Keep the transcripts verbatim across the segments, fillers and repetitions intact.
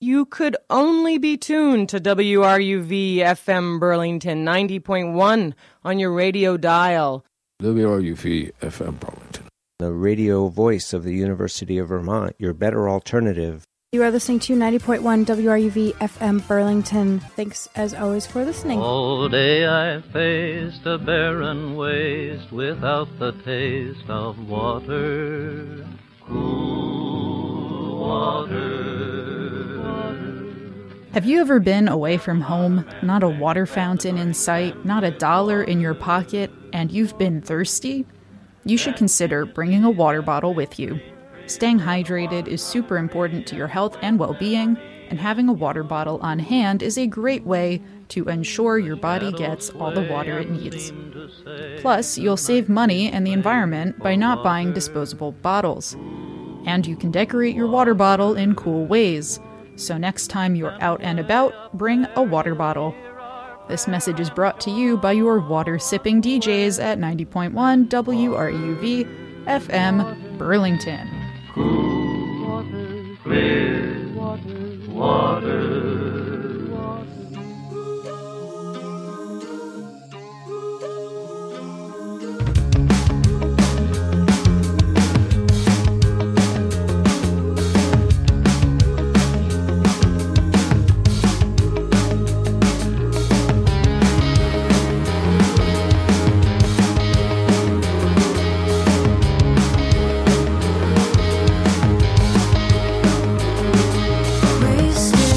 You could only be tuned to W R U V F M Burlington ninety point one on your radio dial. W R U V F M Burlington. The radio voice of the University of Vermont, your better alternative. You are listening to ninety point one W R U V F M Burlington. Thanks, as always, for listening. All day I faced a barren waste without the taste of water, cool water. Have you ever been away from home, not a water fountain in sight, not a dollar in your pocket, and you've been thirsty? You should consider bringing a water bottle with you. Staying hydrated is super important to your health and well-being, and having a water bottle on hand is a great way to ensure your body gets all the water it needs. Plus, you'll save money and the environment by not buying disposable bottles. And you can decorate your water bottle in cool ways. So next time you're out and about, bring a water bottle. This message is brought to you by your water-sipping D Js at ninety point one W R U V F M Burlington. Cool water, clear water, water. Wasted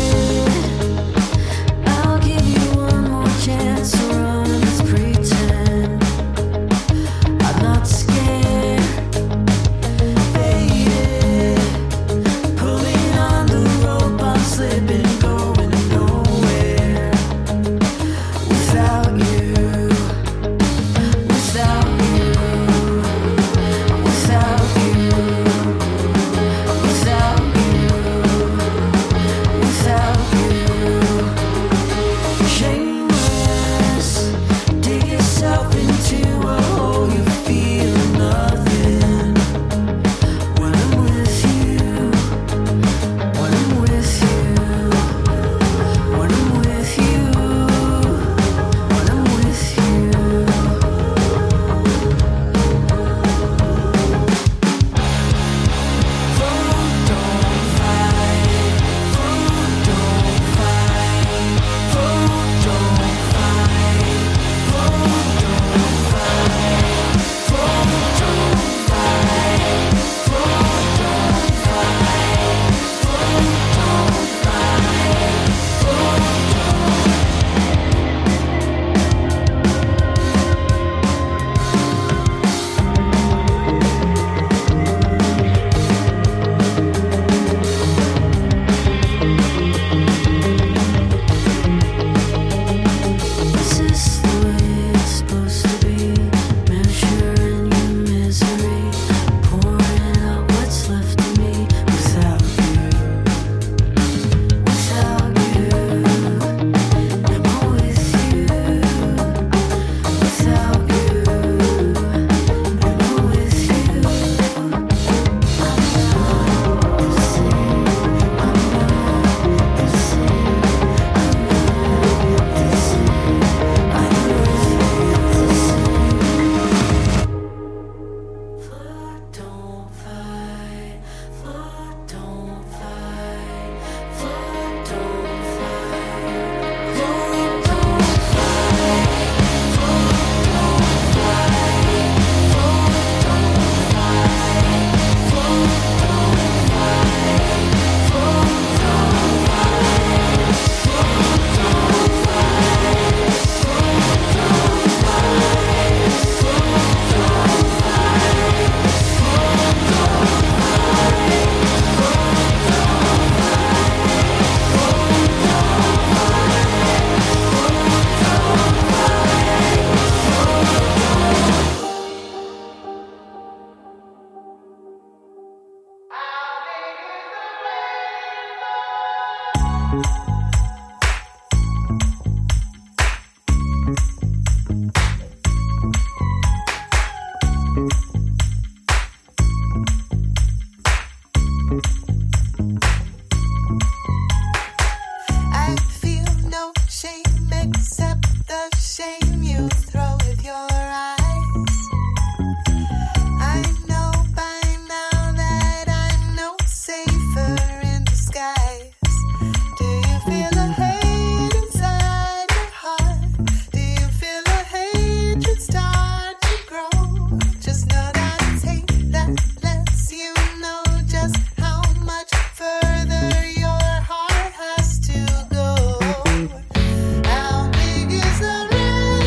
How big is the river?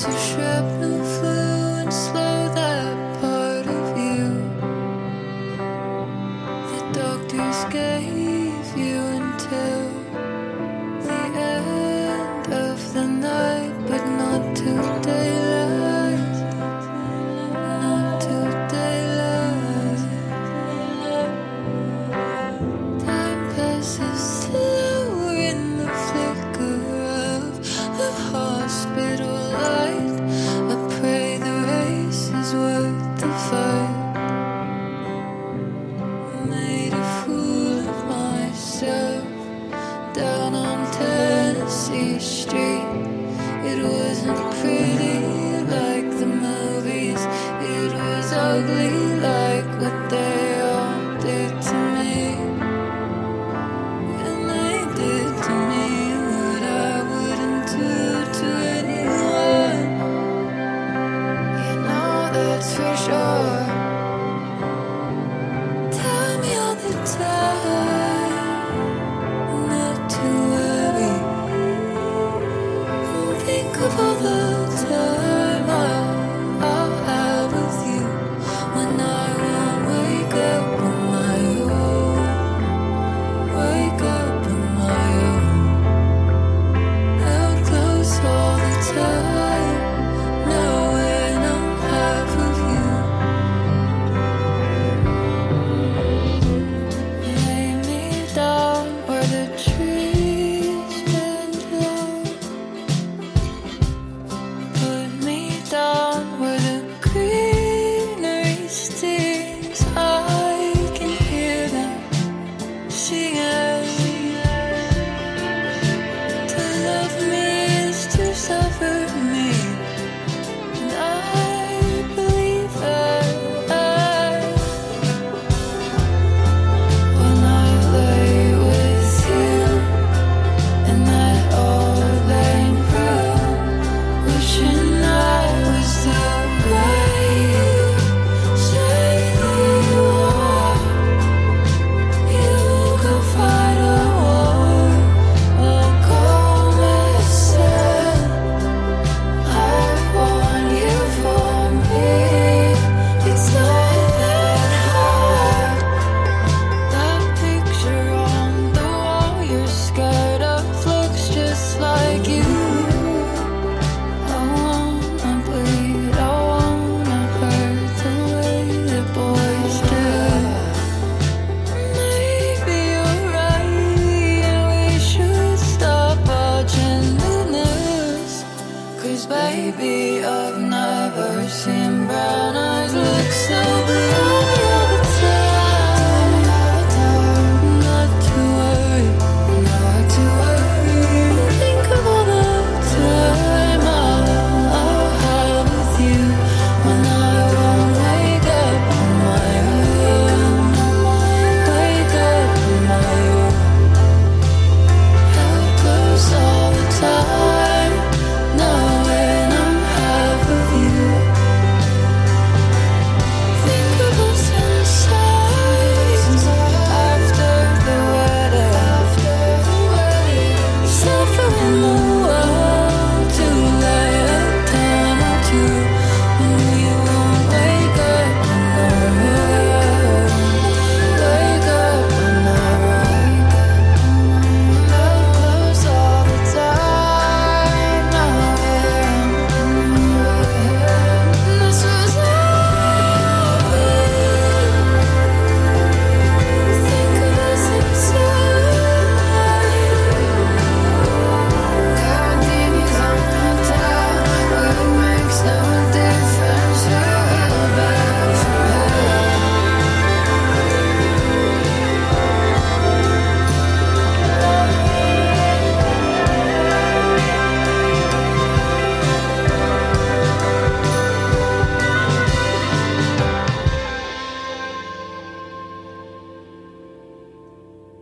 so shrapnel flew and slowed that part of you the doctors gave you until the end of the night, but not till daylight, not till daylight. Time passes slow in the flicker of the hospital light. I pray the race is worth the fight. Made a fool of myself down on Tennessee Street. It wasn't pretty like the movies. It was ugly like what they all did to me. And they did to me what I wouldn't do to anyone. You know that's for sure. Tell me all the time not to worry. And think of all the time I'll, I'll have with you when I won't wake up on my own. Wake up on my own. Held close all the time, knowing I'm half of you. Lay me down where the trees bend low. Put me down where the greenery stings. I can hear them singing